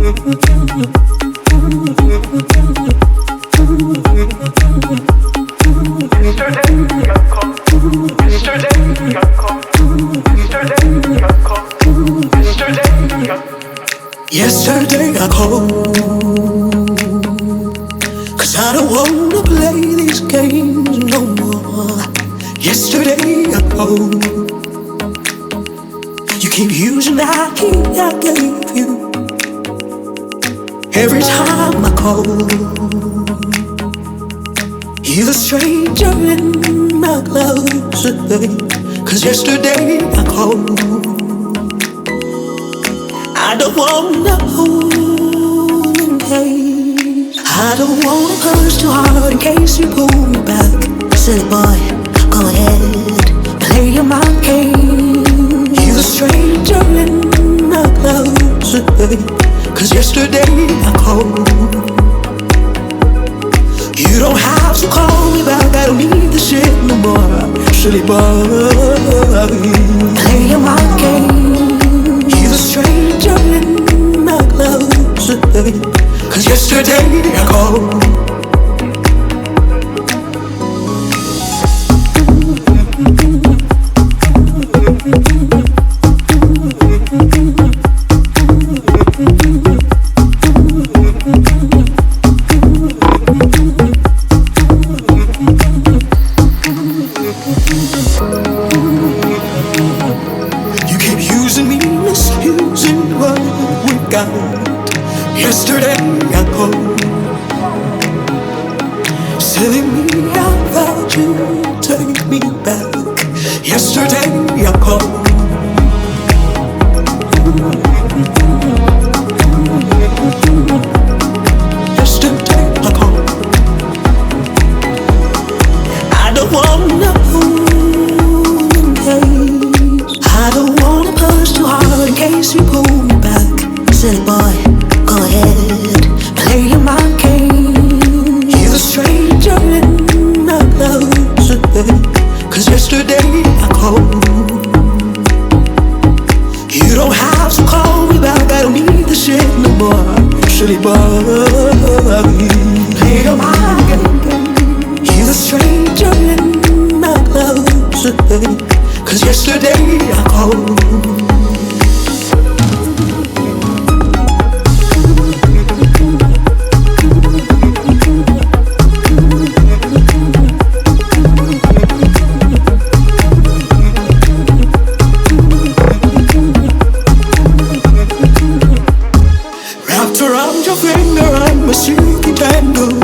Yesterday I called, 'cause I don't wanna play these games no more. Yesterday I called, you keep using that key I gave you. Every time I call, you're a stranger in my closet, 'cause yesterday I called, I don't wanna hold in case, I don't wanna push too hard in case you pull me back. Silly boy, go ahead, play your mind game. You're a stranger in my closet, 'cause yesterday I called. You don't have to call me back, I don't need this shit no more. Silly boy, play your mind game. You're a stranger in my closet, 'cause yesterday I called. Yesterday I called, silly me, I thought you'd take me back. Yesterday I called, yesterday I called. I don't wanna hold in case, I don't wanna push too hard in case you pull me back. Silly boy, go ahead, play your mind game. You're a stranger in my closet, 'cause yesterday I called. You don't have to call me back, I don't need this shit no more. Silly boy, play your mind game. You're a stranger in my closet, 'cause yesterday I called. Around your finger, I'm a silky tangle.